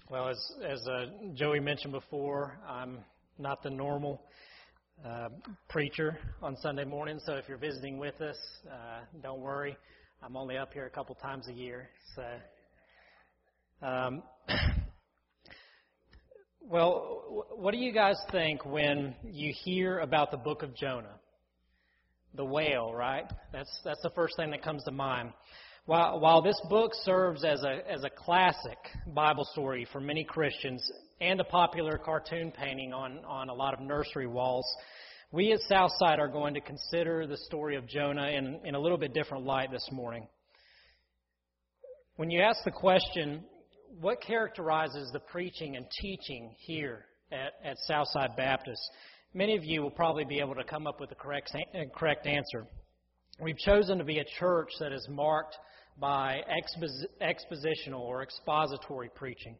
Well, as Joey mentioned before, I'm not the normal preacher on Sunday morning, so if you're visiting with us, don't worry. I'm only up here a couple times a year. So, well, what do you guys think when you hear about the book of Jonah? The whale, right? That's the first thing that comes to mind. While this book serves as a classic Bible story for many Christians and a popular cartoon painting on a lot of nursery walls, we at Southside are going to consider the story of Jonah in a little bit different light this morning. When you ask the question, what characterizes the preaching and teaching here at Southside Baptist, many of you will probably be able to come up with the correct answer. We've chosen to be a church that is marked by expositional or expository preaching.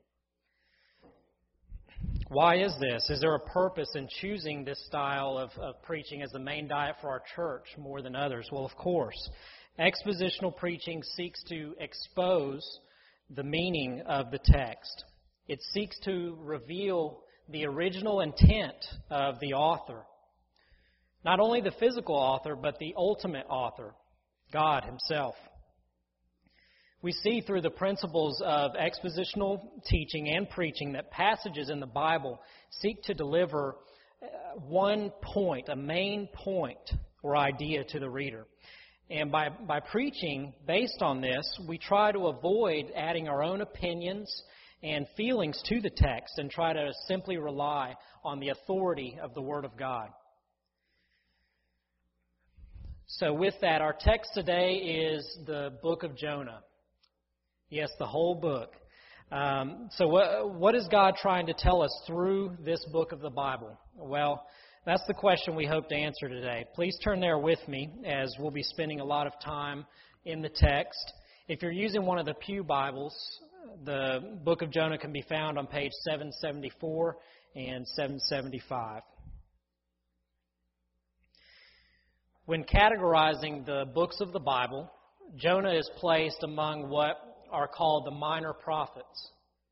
Why is this? Is there a purpose in choosing this style of preaching as the main diet for our church more than others? Well, of course. Expositional preaching seeks to expose the meaning of the text. It seeks to reveal the original intent of the author. Not only the physical author, but the ultimate author, God Himself. We see through the principles of expositional teaching and preaching that passages in the Bible seek to deliver one point, a main point or idea to the reader. And by preaching based on this, we try to avoid adding our own opinions and feelings to the text and try to simply rely on the authority of the Word of God. So with that, our text today is the book of Jonah. Yes, the whole book. So what is God trying to tell us through this book of the Bible? Well, that's the question we hope to answer today. Please turn there with me as we'll be spending a lot of time in the text. If you're using one of the Pew Bibles, the book of Jonah can be found on page 774 and 775. When categorizing the books of the Bible, Jonah is placed among what are called the minor prophets.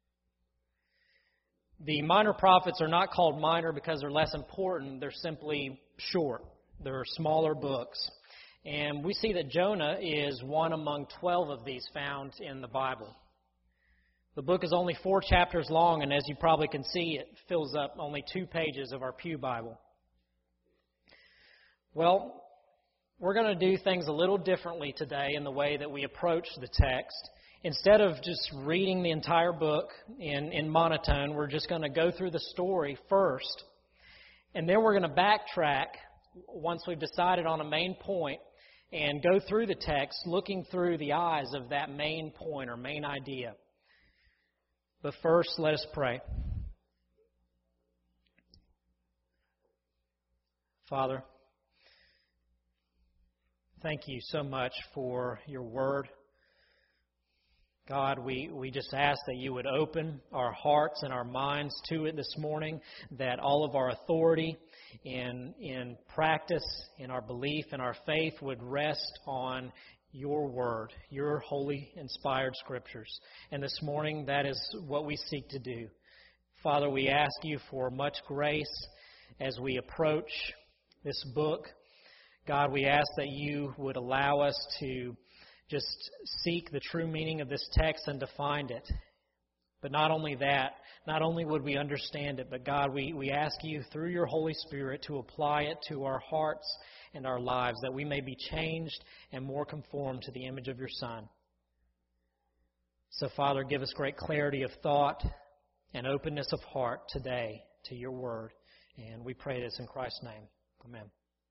The minor prophets are not called minor because they're less important. They're simply short. They're smaller books. And we see that Jonah is one among 12 of these found in the Bible. The book is only 4 chapters long, and as you probably can see, it fills up only 2 pages of our Pew Bible. Well, we're going to do things a little differently today in the way that we approach the text. Instead of just reading the entire book in monotone, we're just going to go through the story first, and then we're going to backtrack once we've decided on a main point and go through the text looking through the eyes of that main point or main idea. But first, let us pray. Father, thank you so much for your word. God, we just ask that you would open our hearts and our minds to it this morning, that all of our authority in practice, in our belief, in our faith would rest on your word, your holy, inspired scriptures. And this morning, that is what we seek to do. Father, we ask you for much grace as we approach this book. God, we ask that you would allow us to just seek the true meaning of this text and to find it. But not only that, not only would we understand it, but God, we ask you through your Holy Spirit to apply it to our hearts and our lives, that we may be changed and more conformed to the image of your Son. So, Father, give us great clarity of thought and openness of heart today to your word. And we pray this in Christ's name. Amen.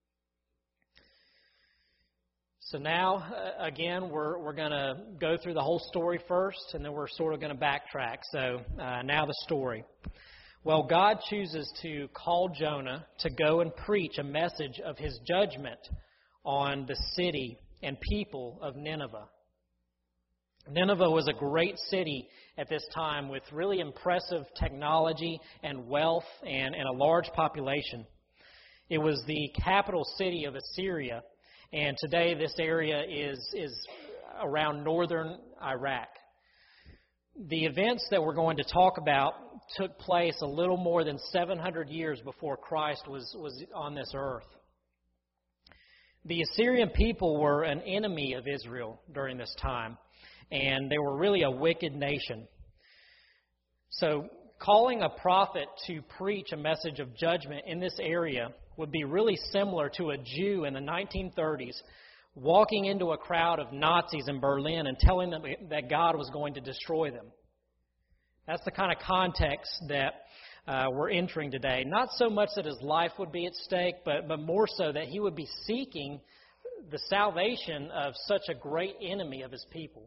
So now, again, we're going to go through the whole story first, and then we're sort of going to backtrack. So now the story. Well, God chooses to call Jonah to go and preach a message of his judgment on the city and people of Nineveh. Nineveh was a great city at this time with really impressive technology and wealth and a large population. It was the capital city of Assyria. And today this area is around northern Iraq. The events that we're going to talk about took place a little more than 700 years before Christ was on this earth. The Assyrian people were an enemy of Israel during this time, and they were really a wicked nation. So calling a prophet to preach a message of judgment in this area would be really similar to a Jew in the 1930s walking into a crowd of Nazis in Berlin and telling them that God was going to destroy them. That's the kind of context that we're entering today. Not so much that his life would be at stake, but more so that he would be seeking the salvation of such a great enemy of his people.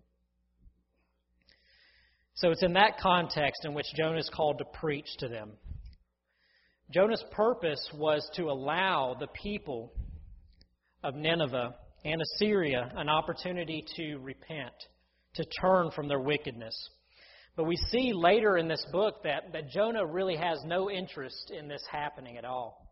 So it's in that context in which Jonah is called to preach to them. Jonah's purpose was to allow the people of Nineveh and Assyria an opportunity to repent, to turn from their wickedness. But we see later in this book that Jonah really has no interest in this happening at all.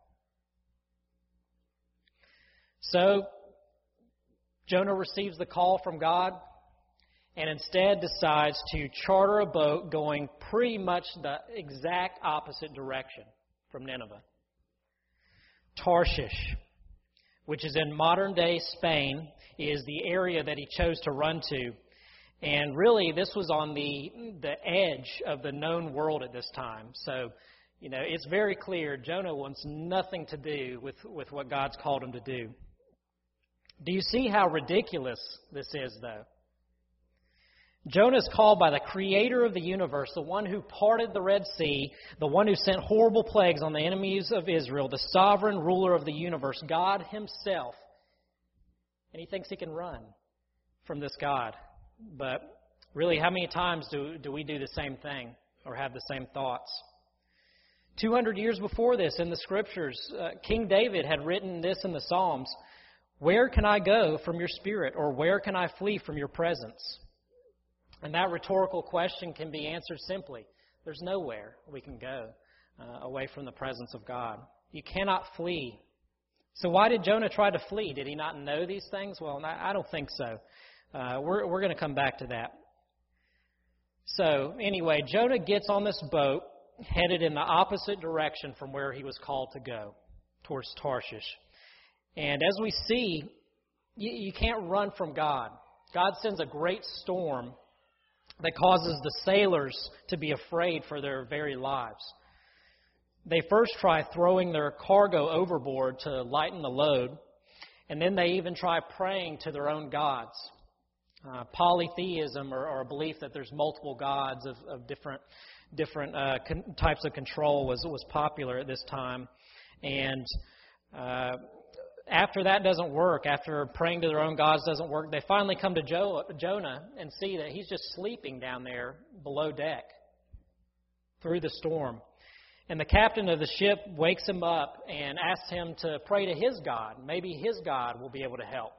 So Jonah receives the call from God and instead decides to charter a boat going pretty much the exact opposite direction from Nineveh. Tarshish, which is in modern-day Spain, is the area that he chose to run to. And really, this was on the edge of the known world at this time. So, it's very clear Jonah wants nothing to do with what God's called him to do. Do you see how ridiculous this is, though? Jonah is called by the creator of the universe, the one who parted the Red Sea, the one who sent horrible plagues on the enemies of Israel, the sovereign ruler of the universe, God himself. And he thinks he can run from this God. But really, how many times do we do the same thing or have the same thoughts? 200 years before this in the Scriptures, King David had written this in the Psalms, "Where can I go from your spirit, or where can I flee from your presence?" And that rhetorical question can be answered simply. There's nowhere we can go away from the presence of God. You cannot flee. So why did Jonah try to flee? Did he not know these things? Well, I don't think so. We're going to come back to that. So anyway, Jonah gets on this boat headed in the opposite direction from where he was called to go, towards Tarshish. And as we see, you can't run from God. God sends a great storm that causes the sailors to be afraid for their very lives. They first try throwing their cargo overboard to lighten the load, and then they even try praying to their own gods. Polytheism, or a belief that there's multiple gods of different types of control, was popular at this time. And after that doesn't work, after praying to their own gods doesn't work, they finally come to Jonah and see that he's just sleeping down there below deck through the storm. And the captain of the ship wakes him up and asks him to pray to his God. Maybe his God will be able to help.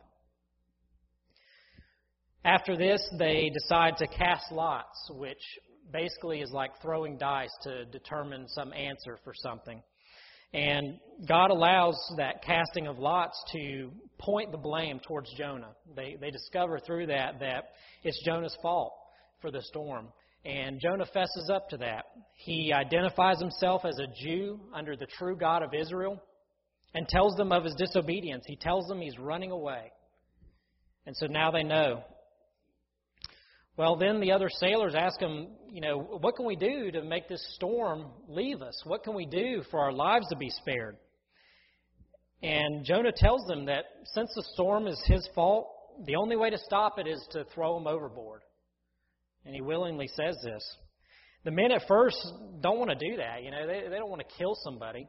After this, they decide to cast lots, which basically is like throwing dice to determine some answer for something. And God allows that casting of lots to point the blame towards Jonah. They discover through that it's Jonah's fault for the storm. And Jonah fesses up to that. He identifies himself as a Jew under the true God of Israel and tells them of his disobedience. He tells them he's running away. And so now they know. Well, then the other sailors ask him, what can we do to make this storm leave us? What can we do for our lives to be spared? And Jonah tells them that since the storm is his fault, the only way to stop it is to throw him overboard. And he willingly says this. The men at first don't want to do that. They don't want to kill somebody.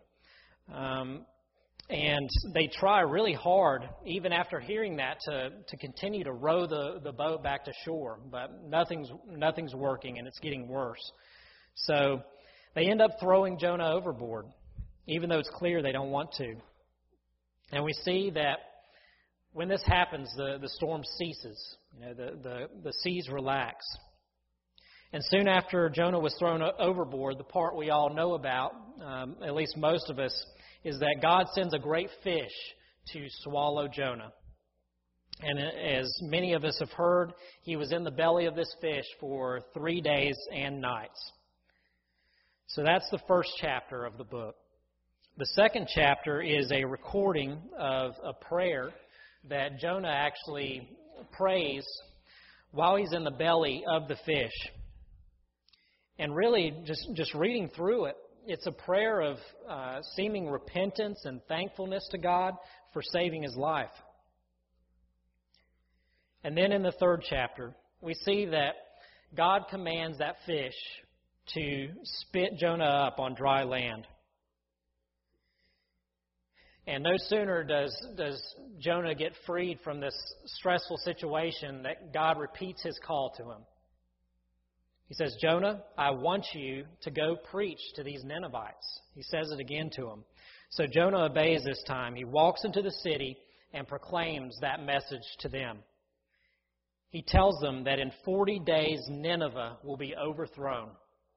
And they try really hard, even after hearing that, to continue to row the boat back to shore. But nothing's working, and it's getting worse. So they end up throwing Jonah overboard, even though it's clear they don't want to. And we see that when this happens, the storm ceases. The seas relax. And soon after Jonah was thrown overboard, the part we all know about, at least most of us, is that God sends a great fish to swallow Jonah. And as many of us have heard, he was in the belly of this fish for 3 days and nights. So that's the first chapter of the book. The second chapter is a recording of a prayer that Jonah actually prays while he's in the belly of the fish. And really, just reading through it, it's a prayer of seeming repentance and thankfulness to God for saving his life. And then in the third chapter, we see that God commands that fish to spit Jonah up on dry land. And no sooner does Jonah get freed from this stressful situation that God repeats his call to him. He says, Jonah, I want you to go preach to these Ninevites. He says it again to him. So Jonah obeys this time. He walks into the city and proclaims that message to them. He tells them that in 40 days Nineveh will be overthrown.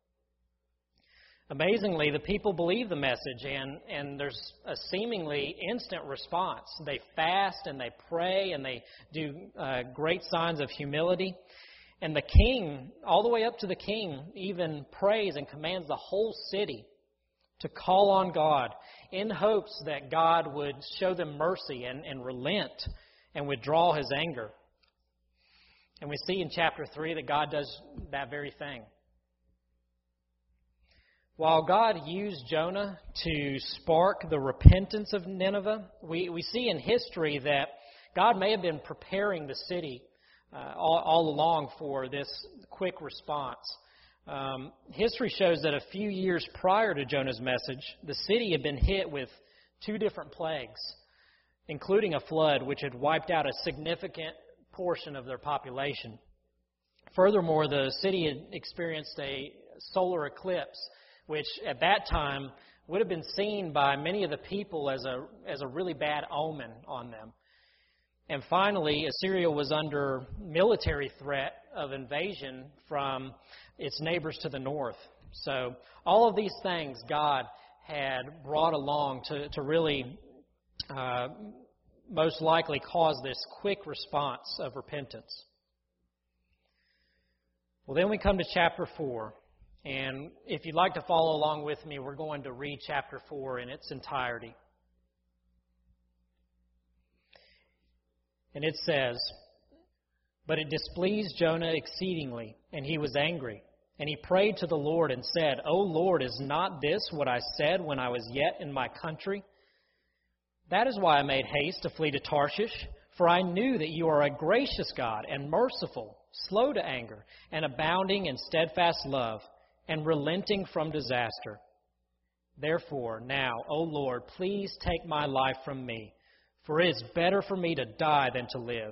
Amazingly, the people believe the message, and there's a seemingly instant response. They fast and they pray and they do great signs of humility. And the king, all the way up to the king, even prays and commands the whole city to call on God in hopes that God would show them mercy and relent and withdraw his anger. And we see in chapter 3 that God does that very thing. While God used Jonah to spark the repentance of Nineveh, we see in history that God may have been preparing the city all along for this quick response. History shows that a few years prior to Jonah's message, the city had been hit with 2 different plagues, including a flood which had wiped out a significant portion of their population. Furthermore, the city had experienced a solar eclipse, which at that time would have been seen by many of the people as a really bad omen on them. And finally, Assyria was under military threat of invasion from its neighbors to the north. So all of these things God had brought along to really most likely cause this quick response of repentance. Well, then we come to chapter 4. And if you'd like to follow along with me, we're going to read chapter 4 in its entirety. And it says, But it displeased Jonah exceedingly, and he was angry. And he prayed to the Lord and said, O Lord, is not this what I said when I was yet in my country? That is why I made haste to flee to Tarshish, for I knew that you are a gracious God and merciful, slow to anger, and abounding in steadfast love, and relenting from disaster. Therefore, now, O Lord, please take my life from me, for it is better for me to die than to live.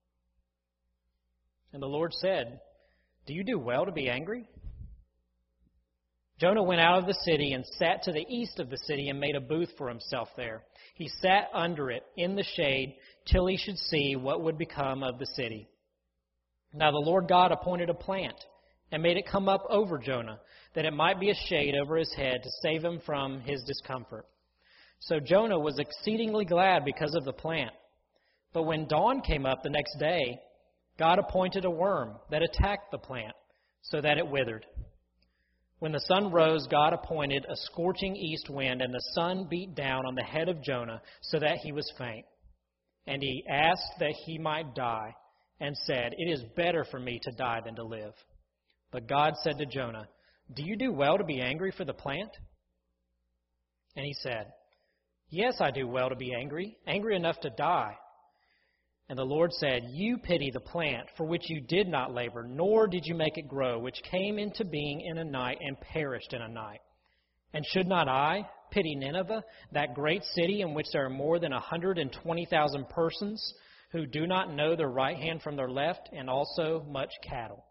And the Lord said, Do you do well to be angry? Jonah went out of the city and sat to the east of the city and made a booth for himself there. He sat under it in the shade till he should see what would become of the city. Now the Lord God appointed a plant and made it come up over Jonah, that it might be a shade over his head to save him from his discomfort. So Jonah was exceedingly glad because of the plant. But when dawn came up the next day, God appointed a worm that attacked the plant, so that it withered. When the sun rose, God appointed a scorching east wind, and the sun beat down on the head of Jonah, so that he was faint. And he asked that he might die, and said, It is better for me to die than to live. But God said to Jonah, Do you do well to be angry for the plant? And he said, Yes, I do well to be angry enough to die. And the Lord said, You pity the plant for which you did not labor, nor did you make it grow, which came into being in a night and perished in a night. And should not I pity Nineveh, that great city in which there are more than 120,000 persons who do not know their right hand from their left, and also much cattle?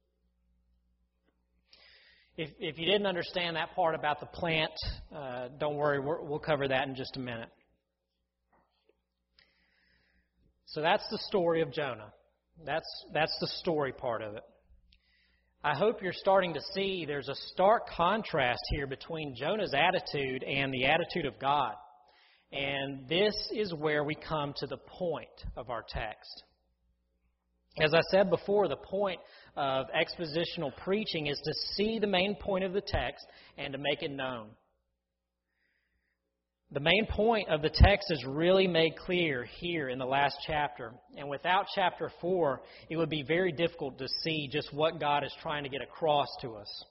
If you didn't understand that part about the plant, don't worry, we'll cover that in just a minute. So that's the story of Jonah. That's the story part of it. I hope you're starting to see there's a stark contrast here between Jonah's attitude and the attitude of God. And this is where we come to the point of our text. As I said before, the point of expositional preaching is to see the main point of the text and to make it known. The main point of the text is really made clear here in the last chapter. And without chapter 4, it would be very difficult to see just what God is trying to get across to us.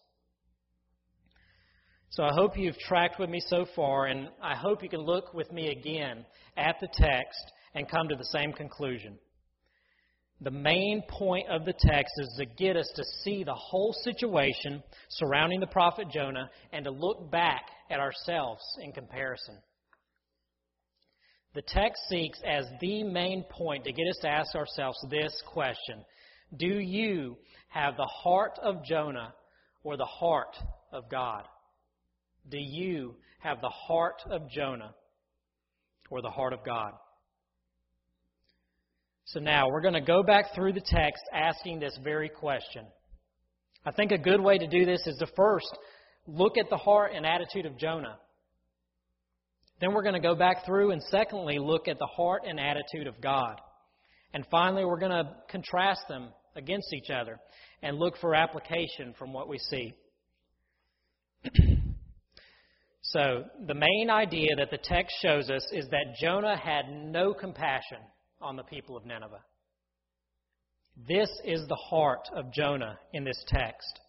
So I hope you've tracked with me so far, and I hope you can look with me again at the text and come to the same conclusion. The main point of the text is to get us to see the whole situation surrounding the prophet Jonah and to look back at ourselves in comparison. The text seeks as the main point to get us to ask ourselves this question: do you have the heart of Jonah or the heart of God? Do you have the heart of Jonah or the heart of God? So now we're going to go back through the text asking this very question. I think a good way to do this is to first look at the heart and attitude of Jonah. Then we're going to go back through and secondly look at the heart and attitude of God. And finally we're going to contrast them against each other and look for application from what we see. So the main idea that the text shows us is that Jonah had no compassion on the people of Nineveh. This is the heart of Jonah in this text.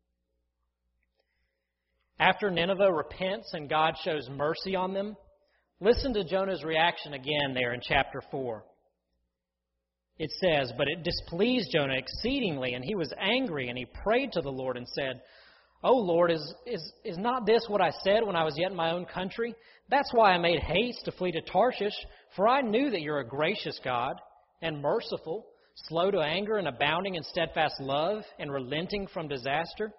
After Nineveh repents and God shows mercy on them, listen to Jonah's reaction again there in chapter 4. It says, "But it displeased Jonah exceedingly, and he was angry, and he prayed to the Lord and said, 'O Lord, is not this what I said when I was yet in my own country? That's why I made haste to flee to Tarshish, for I knew that you're a gracious God and merciful, slow to anger and abounding in steadfast love and relenting from disaster.'"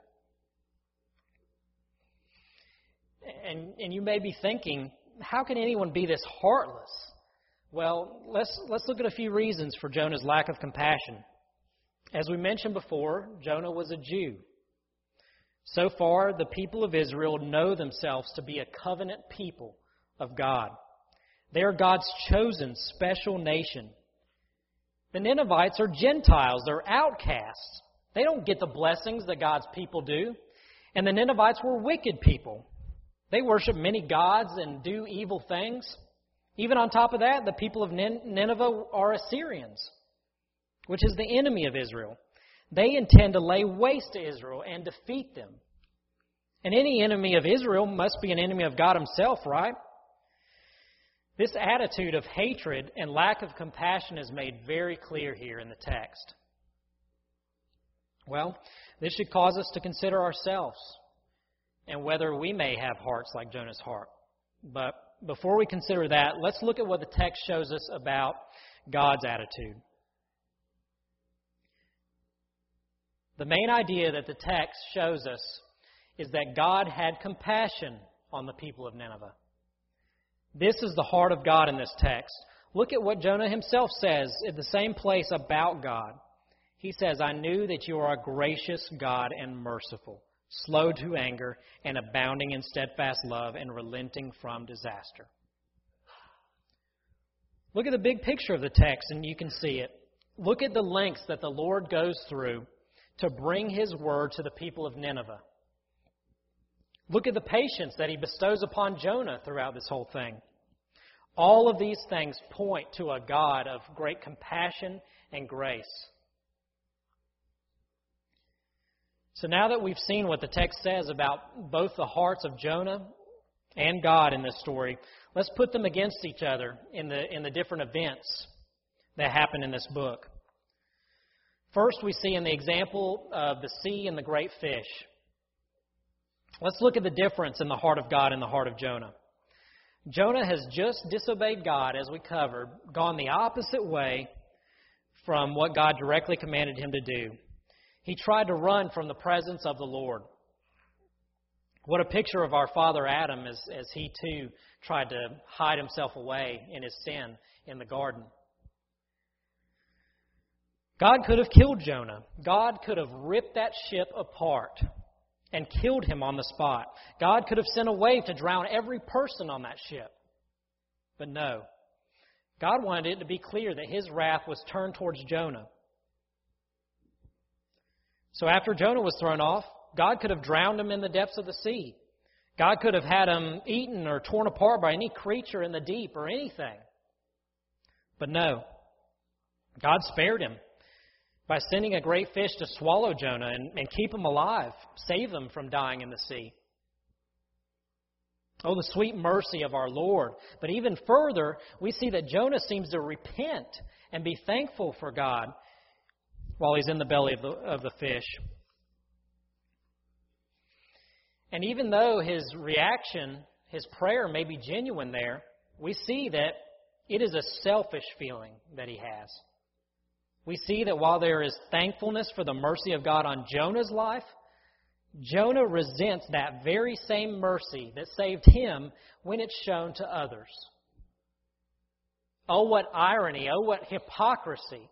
And you may be thinking, how can anyone be this heartless? Well, let's look at a few reasons for Jonah's lack of compassion. As we mentioned before, Jonah was a Jew. So far, the people of Israel know themselves to be a covenant people of God. They are God's chosen special nation. The Ninevites are Gentiles. They're outcasts. They don't get the blessings that God's people do. And the Ninevites were wicked people. They worship many gods and do evil things. Even on top of that, the people of Nineveh are Assyrians, which is the enemy of Israel. They intend to lay waste to Israel and defeat them. And any enemy of Israel must be an enemy of God himself, right? This attitude of hatred and lack of compassion is made very clear here in the text. Well, this should cause us to consider ourselves and whether we may have hearts like Jonah's heart. But before we consider that, let's look at what the text shows us about God's attitude. The main idea that the text shows us is that God had compassion on the people of Nineveh. This is the heart of God in this text. Look at what Jonah himself says at the same place about God. He says, "I knew that you are a gracious God and merciful, slow to anger and abounding in steadfast love and relenting from disaster." Look at the big picture of the text and you can see it. Look at the lengths that the Lord goes through to bring His word to the people of Nineveh. Look at the patience that He bestows upon Jonah throughout this whole thing. All of these things point to a God of great compassion and grace. So now that we've seen what the text says about both the hearts of Jonah and God in this story, let's put them against each other in the different events that happen in this book. First, we see in the example of the sea and the great fish. Let's look at the difference in the heart of God and the heart of Jonah. Jonah has just disobeyed God, as we covered, gone the opposite way from what God directly commanded him to do. He tried to run from the presence of the Lord. What a picture of our father Adam as he too tried to hide himself away in his sin in the garden. God could have killed Jonah. God could have ripped that ship apart and killed him on the spot. God could have sent a wave to drown every person on that ship. But no. God wanted it to be clear that His wrath was turned towards Jonah. So after Jonah was thrown off, God could have drowned him in the depths of the sea. God could have had him eaten or torn apart by any creature in the deep or anything. But no. God spared him by sending a great fish to swallow Jonah and keep him alive, save him from dying in the sea. Oh, the sweet mercy of our Lord. But even further, we see that Jonah seems to repent and be thankful for God while he's in the belly of the fish. And even though his reaction, his prayer may be genuine there, we see that it is a selfish feeling that he has. We see that while there is thankfulness for the mercy of God on Jonah's life, Jonah resents that very same mercy that saved him when it's shown to others. Oh, what irony! Oh, what hypocrisy!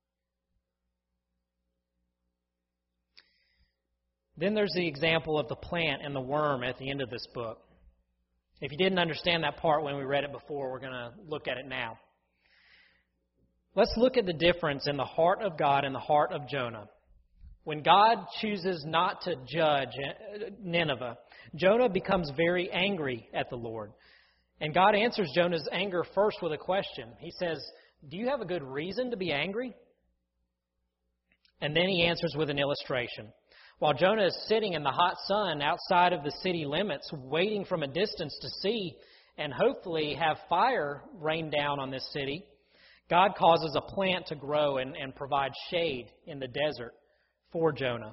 Then there's the example of the plant and the worm at the end of this book. If you didn't understand that part when we read it before, we're going to look at it now. Let's look at the difference in the heart of God and the heart of Jonah. When God chooses not to judge Nineveh, Jonah becomes very angry at the Lord. And God answers Jonah's anger first with a question. He says, "Do you have a good reason to be angry?" And then he answers with an illustration. While Jonah is sitting in the hot sun outside of the city limits, waiting from a distance to see and hopefully have fire rain down on this city, God causes a plant to grow and provide shade in the desert for Jonah.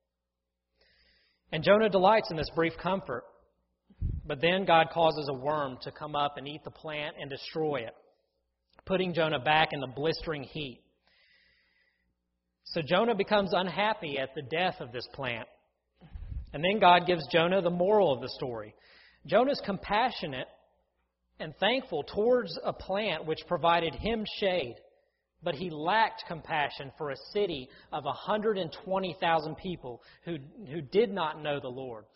And Jonah delights in this brief comfort. But then God causes a worm to come up and eat the plant and destroy it, putting Jonah back in the blistering heat. So Jonah becomes unhappy at the death of this plant. And then God gives Jonah the moral of the story. Jonah's compassionate and thankful towards a plant which provided him shade, but he lacked compassion for a city of 120,000 people who did not know the Lord.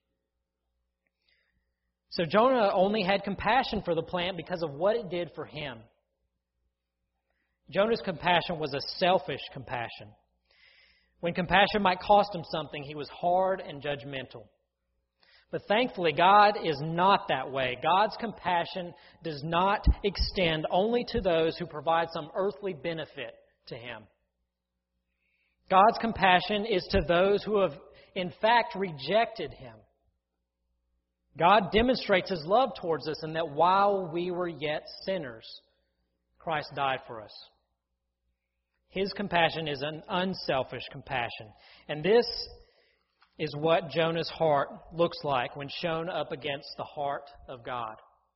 So Jonah only had compassion for the plant because of what it did for him. Jonah's compassion was a selfish compassion. When compassion might cost him something, he was hard and judgmental. But thankfully, God is not that way. God's compassion does not extend only to those who provide some earthly benefit to him. God's compassion is to those who have, in fact, rejected him. God demonstrates his love towards us in that while we were yet sinners, Christ died for us. His compassion is an unselfish compassion. And this is what Jonah's heart looks like when shown up against the heart of God.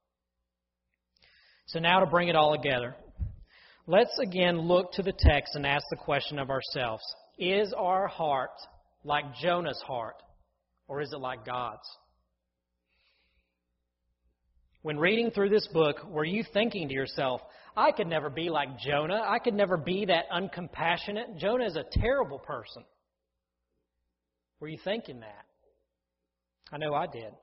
So now to bring it all together, let's again look to the text and ask the question of ourselves. Is our heart like Jonah's heart, or is it like God's? When reading through this book, were you thinking to yourself, I could never be like Jonah. I could never be that uncompassionate. Jonah is a terrible person. Were you thinking that? I know I did.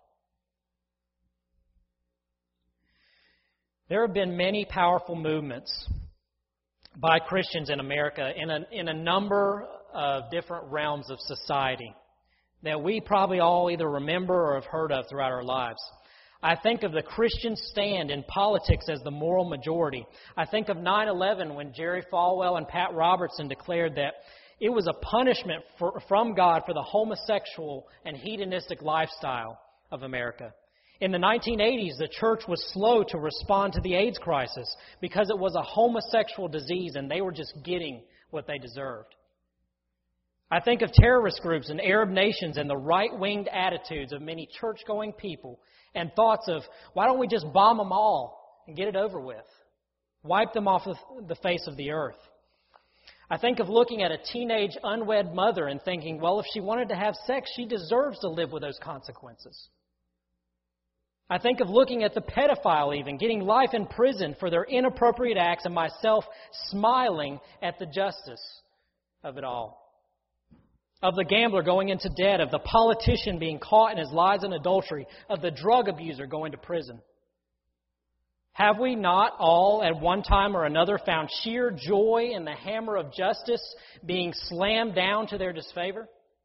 There have been many powerful movements by Christians in America in a number of different realms of society that we probably all either remember or have heard of throughout our lives. I think of the Christian stand in politics as the moral majority. I think of 9/11 when Jerry Falwell and Pat Robertson declared that it was a punishment from God for the homosexual and hedonistic lifestyle of America. In the 1980s, the church was slow to respond to the AIDS crisis because it was a homosexual disease and they were just getting what they deserved. I think of terrorist groups in Arab nations and the right-winged attitudes of many church-going people and thoughts of, why don't we just bomb them all and get it over with? Wipe them off the face of the earth. I think of looking at a teenage unwed mother and thinking, well, if she wanted to have sex, she deserves to live with those consequences. I think of looking at the pedophile even, getting life in prison for their inappropriate acts, and myself smiling at the justice of it all. Of the gambler going into debt, of the politician being caught in his lies and adultery, of the drug abuser going to prison. Have we not all at one time or another found sheer joy in the hammer of justice being slammed down to their disfavor?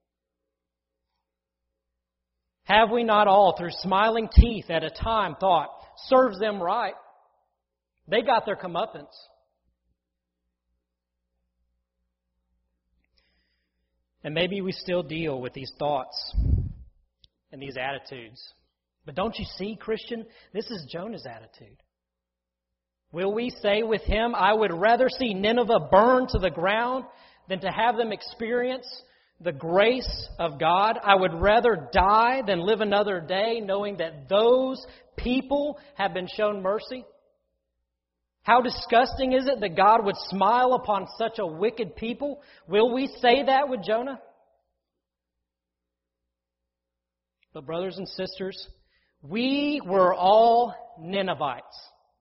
Have we not all, through smiling teeth at a time, thought, serves them right? They got their comeuppance. And maybe we still deal with these thoughts and these attitudes. But don't you see, Christian, this is Jonah's attitude. Will we say with him, I would rather see Nineveh burn to the ground than to have them experience the grace of God? I would rather die than live another day knowing that those people have been shown mercy. How disgusting is it that God would smile upon such a wicked people? Will we say that with Jonah? But brothers and sisters, we were all Ninevites.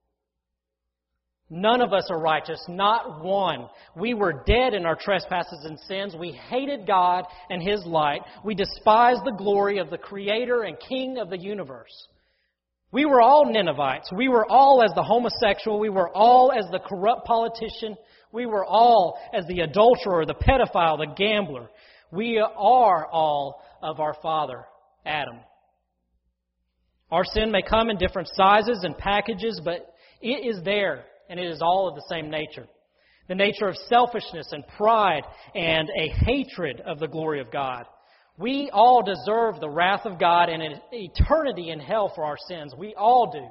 None of us are righteous, not one. We were dead in our trespasses and sins. We hated God and His light. We despised the glory of the Creator and King of the universe. We were all Ninevites. We were all as the homosexual. We were all as the corrupt politician. We were all as the adulterer, the pedophile, the gambler. We are all of our father, Adam. Our sin may come in different sizes and packages, but it is there. And it is all of the same nature. The nature of selfishness and pride and a hatred of the glory of God. We all deserve the wrath of God and an eternity in hell for our sins. We all do.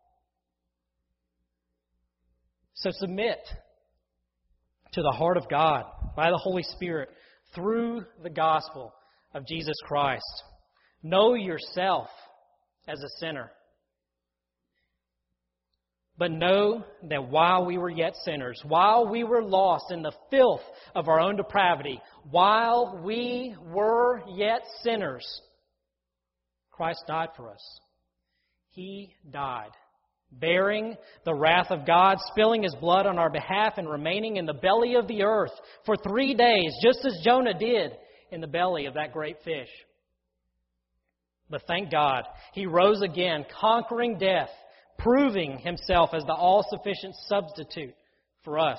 So submit to the heart of God by the Holy Spirit through the gospel of Jesus Christ. Know yourself as a sinner. But know that while we were yet sinners, while we were lost in the filth of our own depravity, while we were yet sinners, Christ died for us. He died, bearing the wrath of God, spilling His blood on our behalf and remaining in the belly of the earth for 3 days, just as Jonah did in the belly of that great fish. But thank God, He rose again, conquering death, proving Himself as the all-sufficient substitute for us.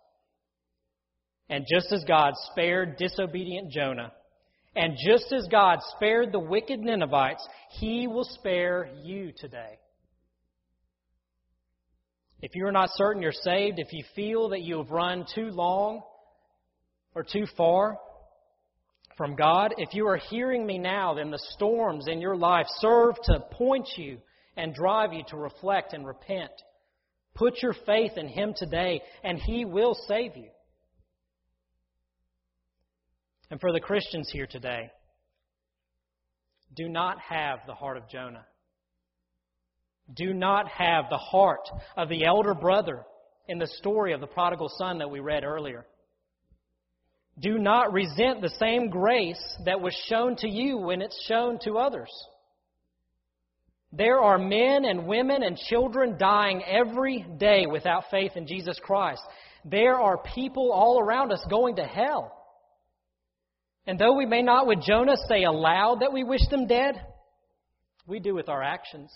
And just as God spared disobedient Jonah, and just as God spared the wicked Ninevites, He will spare you today. If you are not certain you're saved, if you feel that you have run too long or too far from God, if you are hearing me now, then the storms in your life serve to point you and drive you to reflect and repent. Put your faith in Him today, and He will save you. And for the Christians here today, do not have the heart of Jonah. Do not have the heart of the elder brother in the story of the prodigal son that we read earlier. Do not resent the same grace that was shown to you when it's shown to others. There are men and women and children dying every day without faith in Jesus Christ. There are people all around us going to hell. And though we may not with Jonah say aloud that we wish them dead, we do with our actions.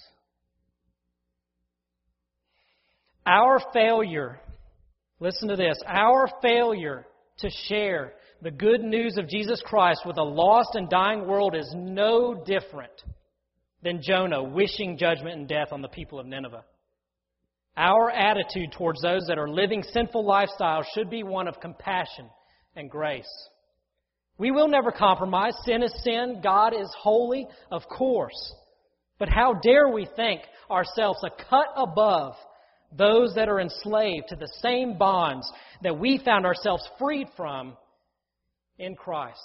Our failure, listen to this, our failure to share the good news of Jesus Christ with a lost and dying world is no different than Jonah wishing judgment and death on the people of Nineveh. Our attitude towards those that are living sinful lifestyles should be one of compassion and grace. We will never compromise. Sin is sin. God is holy, of course. But how dare we think ourselves a cut above those that are enslaved to the same bonds that we found ourselves freed from in Christ?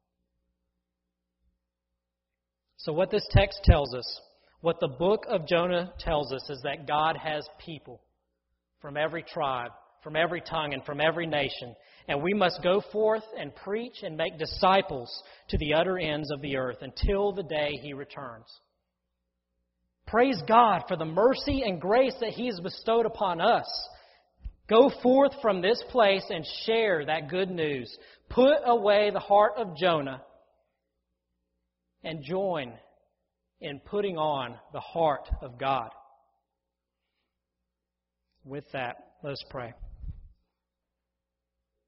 So what this text tells us, what the book of Jonah tells us, is that God has people from every tribe, from every tongue, and from every nation. And we must go forth and preach and make disciples to the utter ends of the earth until the day He returns. Praise God for the mercy and grace that He has bestowed upon us. Go forth from this place and share that good news. Put away the heart of Jonah and join in putting on the heart of God. with that, let's pray.